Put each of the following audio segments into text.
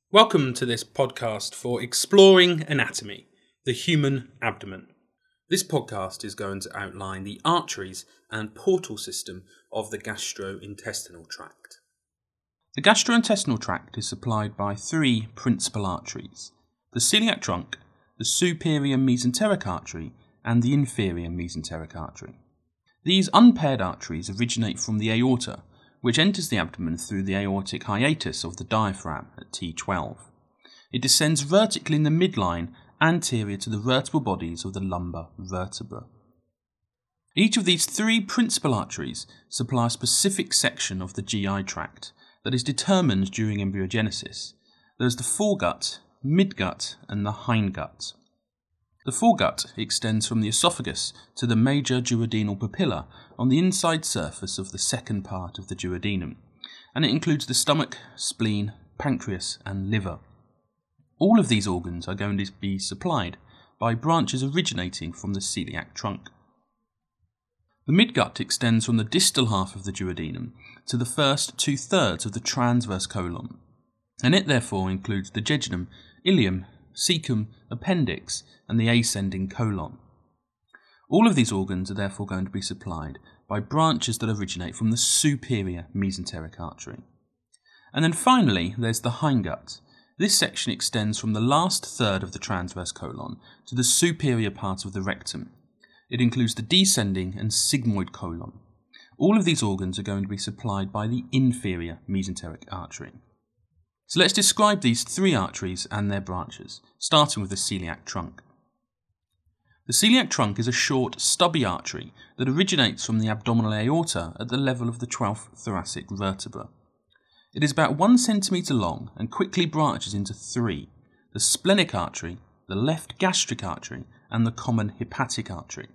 Welcome to this podcast for Exploring Anatomy, the human abdomen. This podcast is going to outline the arteries and portal system of the gastrointestinal tract. The gastrointestinal tract is supplied by three principal arteries: the celiac trunk, the superior mesenteric artery, and the inferior mesenteric artery. These unpaired arteries originate from the aorta, which enters the abdomen through the aortic hiatus of the diaphragm at T12. It descends vertically in the midline, anterior to the vertebral bodies of the lumbar vertebra. Each of these three principal arteries supply a specific section of the GI tract that is determined during embryogenesis. There is the foregut, midgut, and the hindgut. The foregut extends from the esophagus to the major duodenal papilla on the inside surface of the second part of the duodenum, and it includes the stomach, spleen, pancreas, and liver. All of these organs are going to be supplied by branches originating from the celiac trunk. The midgut extends from the distal half of the duodenum to the first 2/3 of the transverse colon, and it therefore includes the jejunum, ileum, cecum, appendix, and the ascending colon. All of these organs are therefore going to be supplied by branches that originate from the superior mesenteric artery. And then finally, there's the hindgut. This section extends from the last third of the transverse colon to the superior part of the rectum. It includes the descending and sigmoid colon. All of these organs are going to be supplied by the inferior mesenteric artery. So let's describe these three arteries and their branches, starting with the celiac trunk. The celiac trunk is a short, stubby artery that originates from the abdominal aorta at the level of the 12th thoracic vertebra. It is about 1 centimetre long and quickly branches into three: the splenic artery, the left gastric artery, and the common hepatic artery.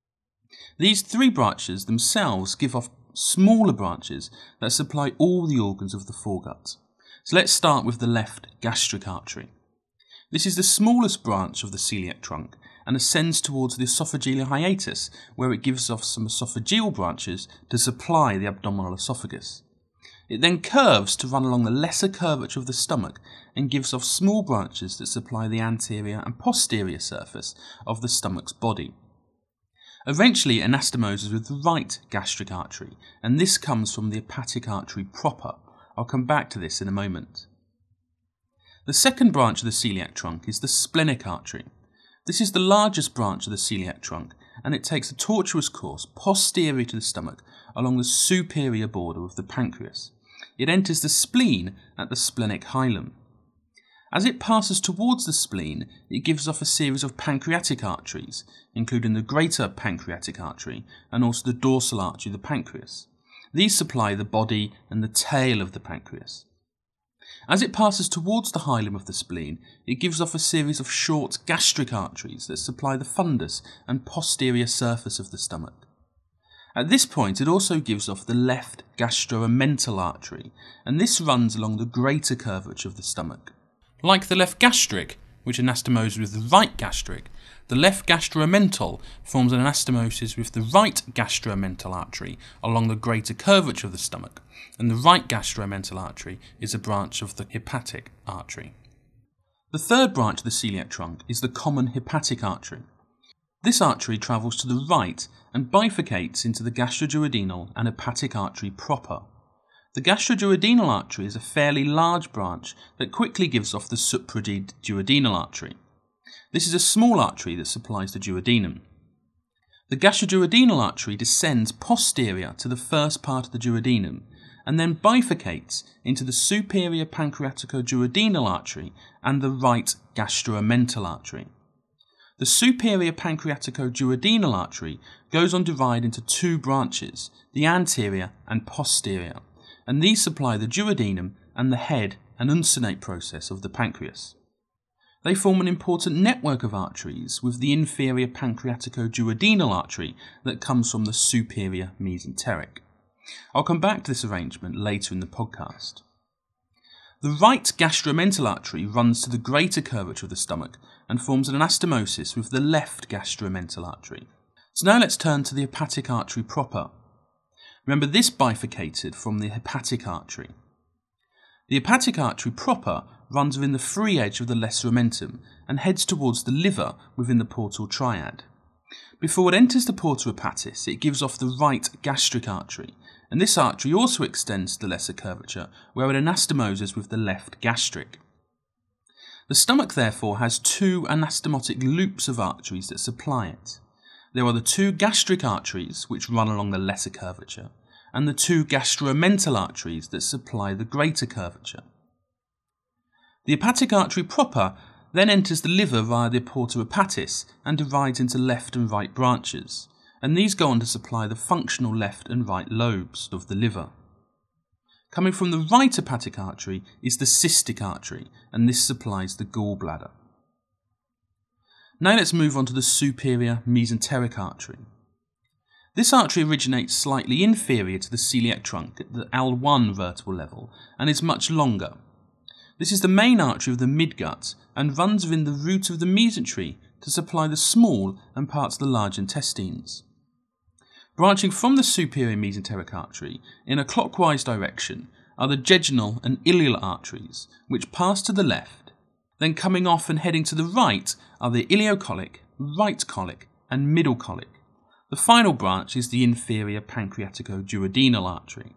These three branches themselves give off smaller branches that supply all the organs of the foregut. So let's start with the left gastric artery. This is the smallest branch of the celiac trunk and ascends towards the esophageal hiatus, where it gives off some esophageal branches to supply the abdominal esophagus. It then curves to run along the lesser curvature of the stomach and gives off small branches that supply the anterior and posterior surface of the stomach's body. Eventually, it anastomoses with the right gastric artery, and this comes from the hepatic artery proper. I'll come back to this in a moment. The second branch of the celiac trunk is the splenic artery. This is the largest branch of the celiac trunk, and it takes a tortuous course posterior to the stomach along the superior border of the pancreas. It enters the spleen at the splenic hilum. As it passes towards the spleen, it gives off a series of pancreatic arteries, including the greater pancreatic artery and also the dorsal artery of the pancreas. These supply the body and the tail of the pancreas. As it passes towards the hilum of the spleen, it gives off a series of short gastric arteries that supply the fundus and posterior surface of the stomach. At this point, it also gives off the left gastromental artery, and this runs along the greater curvature of the stomach. Like the left gastric, which anastomoses with the right gastric, the left gastromental forms an anastomosis with the right gastromental artery along the greater curvature of the stomach, and the right gastromental artery is a branch of the hepatic artery. The third branch of the celiac trunk is the common hepatic artery. This artery travels to the right and bifurcates into the gastroduodenal and hepatic artery proper. The gastroduodenal artery is a fairly large branch that quickly gives off the supraduodenal artery. This is a small artery that supplies the duodenum. The gastroduodenal artery descends posterior to the first part of the duodenum and then bifurcates into the superior pancreatico-duodenal artery and the right gastromental artery. The superior pancreatico-duodenal artery goes on to divide into two branches, the anterior and posterior, and these supply the duodenum and the head and uncinate process of the pancreas. They form an important network of arteries with the inferior pancreatico-duodenal artery that comes from the superior mesenteric. I'll come back to this arrangement later in the podcast. The right gastromental artery runs to the greater curvature of the stomach and forms an anastomosis with the left gastromental artery. So now let's turn to the hepatic artery proper. Remember, this bifurcated from the hepatic artery. The hepatic artery proper runs within the free edge of the lesser omentum and heads towards the liver within the portal triad. Before it enters the porta hepatis, it gives off the right gastric artery, and this artery also extends to the lesser curvature, where it anastomoses with the left gastric. The stomach therefore has two anastomotic loops of arteries that supply it. There are the two gastric arteries which run along the lesser curvature, and the two gastromental arteries that supply the greater curvature. The hepatic artery proper then enters the liver via the porta hepatis and divides into left and right branches, and these go on to supply the functional left and right lobes of the liver. Coming from the right hepatic artery is the cystic artery, and this supplies the gallbladder. Now let's move on to the superior mesenteric artery. This artery originates slightly inferior to the celiac trunk at the L1 vertebral level and is much longer. This is the main artery of the midgut and runs within the root of the mesentery to supply the small and parts of the large intestines. Branching from the superior mesenteric artery in a clockwise direction are the jejunal and ileal arteries, which pass to the left. Then coming off and heading to the right are the ileocolic, right colic and middle colic. The final branch is the inferior pancreatico-duodenal artery.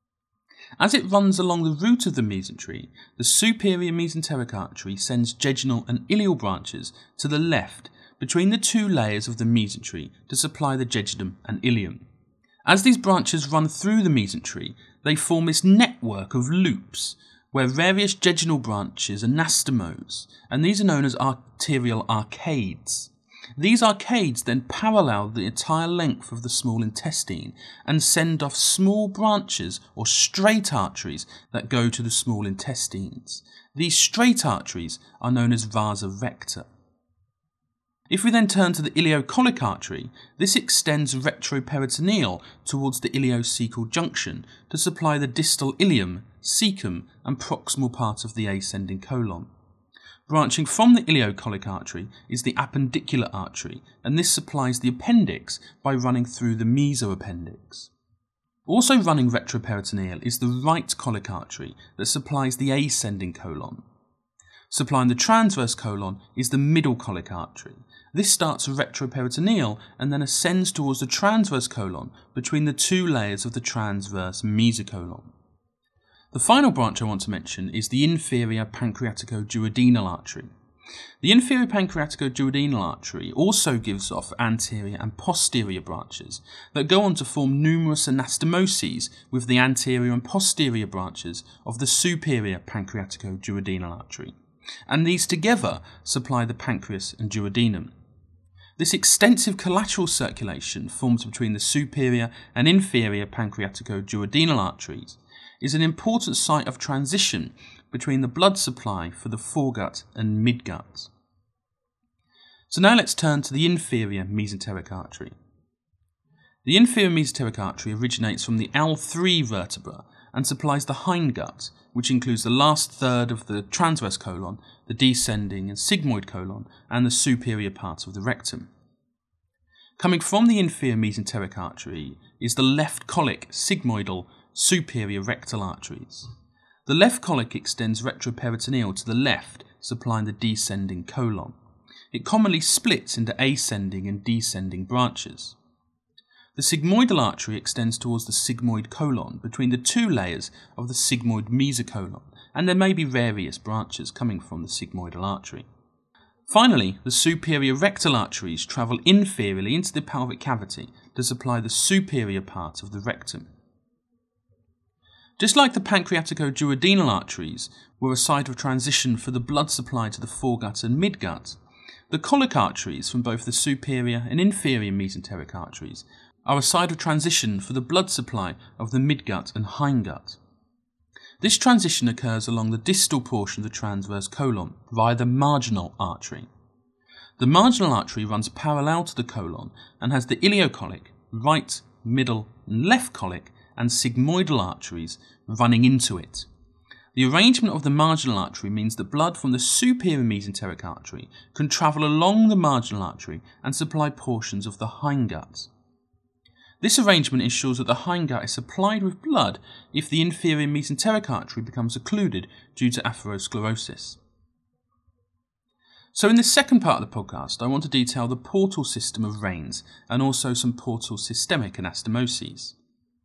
As it runs along the root of the mesentery, the superior mesenteric artery sends jejunal and ileal branches to the left between the two layers of the mesentery to supply the jejunum and ileum. As these branches run through the mesentery, they form this network of loops where various jejunal branches anastomose, and these are known as arterial arcades. These arcades then parallel the entire length of the small intestine and send off small branches or straight arteries that go to the small intestines. These straight arteries are known as vasa recta. If we then turn to the ileocolic artery, this extends retroperitoneal towards the ileocecal junction to supply the distal ileum, cecum and proximal part of the ascending colon. Branching from the ileocolic artery is the appendicular artery, and this supplies the appendix by running through the mesoappendix. Also running retroperitoneal is the right colic artery that supplies the ascending colon. Supplying the transverse colon is the middle colic artery. This starts retroperitoneal and then ascends towards the transverse colon between the two layers of the transverse mesocolon. The final branch I want to mention is the inferior pancreatico-duodenal artery. The inferior pancreatico-duodenal artery also gives off anterior and posterior branches that go on to form numerous anastomoses with the anterior and posterior branches of the superior pancreatico-duodenal artery, and these together supply the pancreas and duodenum. This extensive collateral circulation formed between the superior and inferior pancreatico-duodenal arteries is an important site of transition between the blood supply for the foregut and midgut. So now let's turn to the inferior mesenteric artery. The inferior mesenteric artery originates from the L3 vertebra and supplies the hindgut, which includes the last third of the transverse colon, the descending and sigmoid colon, and the superior part of the rectum. Coming from the inferior mesenteric artery is the left colic, sigmoidal, superior rectal arteries. The left colic extends retroperitoneal to the left, supplying the descending colon. It commonly splits into ascending and descending branches. The sigmoidal artery extends towards the sigmoid colon between the two layers of the sigmoid mesocolon, and there may be various branches coming from the sigmoidal artery. Finally, the superior rectal arteries travel inferiorly into the pelvic cavity to supply the superior part of the rectum. Just like the pancreatico-duodenal arteries were a site of transition for the blood supply to the foregut and midgut, the colic arteries from both the superior and inferior mesenteric arteries are a site of transition for the blood supply of the midgut and hindgut. This transition occurs along the distal portion of the transverse colon via the marginal artery. The marginal artery runs parallel to the colon and has the ileocolic, right, middle and left colic and sigmoidal arteries running into it. The arrangement of the marginal artery means that blood from the superior mesenteric artery can travel along the marginal artery and supply portions of the hindgut. This arrangement ensures that the hindgut is supplied with blood if the inferior mesenteric artery becomes occluded due to atherosclerosis. So in this second part of the podcast, I want to detail the portal system of veins and also some portal systemic anastomoses.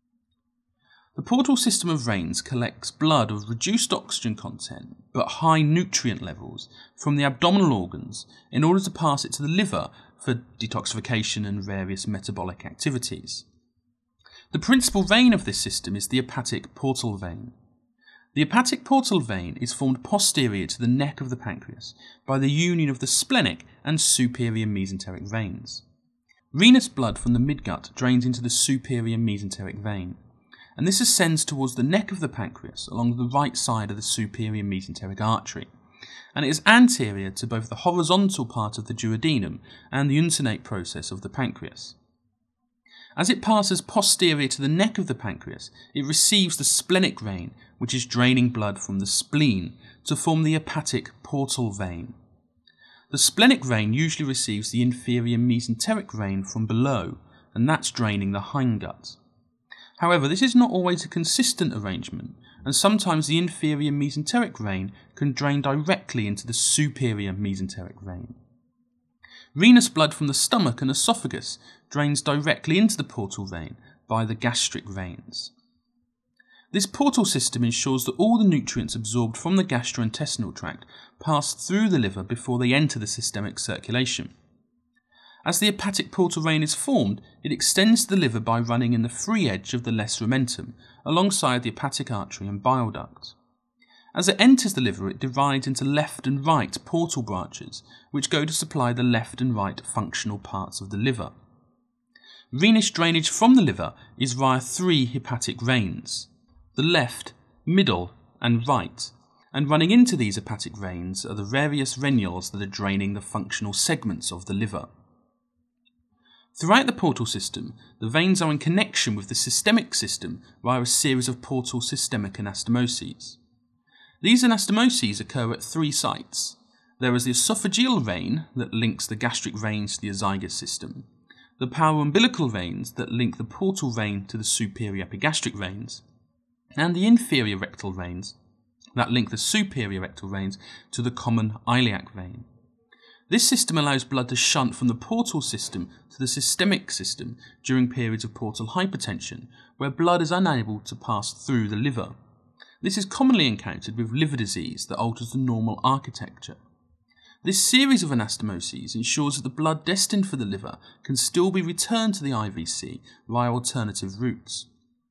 The portal system of veins collects blood of reduced oxygen content but high nutrient levels from the abdominal organs in order to pass it to the liver for detoxification and various metabolic activities. The principal vein of this system is the hepatic portal vein. The hepatic portal vein is formed posterior to the neck of the pancreas by the union of the splenic and superior mesenteric veins. Venous blood from the midgut drains into the superior mesenteric vein, and this ascends towards the neck of the pancreas along the right side of the superior mesenteric artery, and it is anterior to both the horizontal part of the duodenum and the uncinate process of the pancreas. As it passes posterior to the neck of the pancreas, it receives the splenic vein, which is draining blood from the spleen, to form the hepatic portal vein. The splenic vein usually receives the inferior mesenteric vein from below, and that's draining the hindgut. However, this is not always a consistent arrangement, and sometimes the inferior mesenteric vein can drain directly into the superior mesenteric vein. Venous blood from the stomach and esophagus drains directly into the portal vein by the gastric veins. This portal system ensures that all the nutrients absorbed from the gastrointestinal tract pass through the liver before they enter the systemic circulation. As the hepatic portal vein is formed, it extends to the liver by running in the free edge of the less rumentum, alongside the hepatic artery and bile duct. As it enters the liver, it divides into left and right portal branches, which go to supply the left and right functional parts of the liver. Venous drainage from the liver is via 3 hepatic veins: the left, middle, and right, and running into these hepatic veins are the various venules that are draining the functional segments of the liver. Throughout the portal system, the veins are in connection with the systemic system via a series of portal systemic anastomoses. These anastomoses occur at 3 sites. There is the esophageal vein that links the gastric veins to the esophagus system, the paraumbilical veins that link the portal vein to the superior epigastric veins, and the inferior rectal veins that link the superior rectal veins to the common iliac vein. This system allows blood to shunt from the portal system to the systemic system during periods of portal hypertension, where blood is unable to pass through the liver. This is commonly encountered with liver disease that alters the normal architecture. This series of anastomoses ensures that the blood destined for the liver can still be returned to the IVC via alternative routes.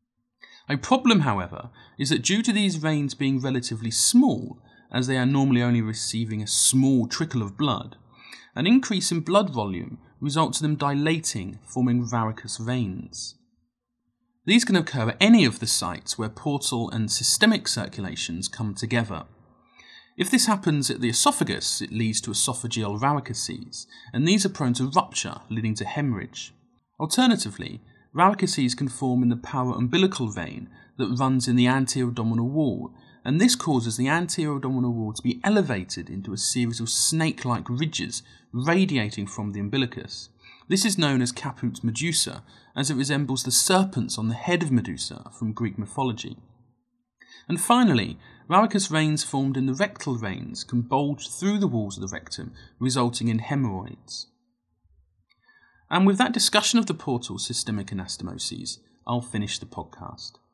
A problem, however, is that due to these veins being relatively small, as they are normally only receiving a small trickle of blood, an increase in blood volume results in them dilating, forming varicose veins. These can occur at any of the sites where portal and systemic circulations come together. If this happens at the esophagus, it leads to esophageal varices, and these are prone to rupture, leading to hemorrhage. Alternatively, varices can form in the paraumbilical vein that runs in the anterior abdominal wall, and this causes the anterior abdominal wall to be elevated into a series of snake-like ridges radiating from the umbilicus. This is known as caput medusa, as it resembles the serpents on the head of Medusa from Greek mythology. And finally, varicose veins formed in the rectal veins can bulge through the walls of the rectum, resulting in hemorrhoids. And with that discussion of the portal systemic anastomoses, I'll finish the podcast.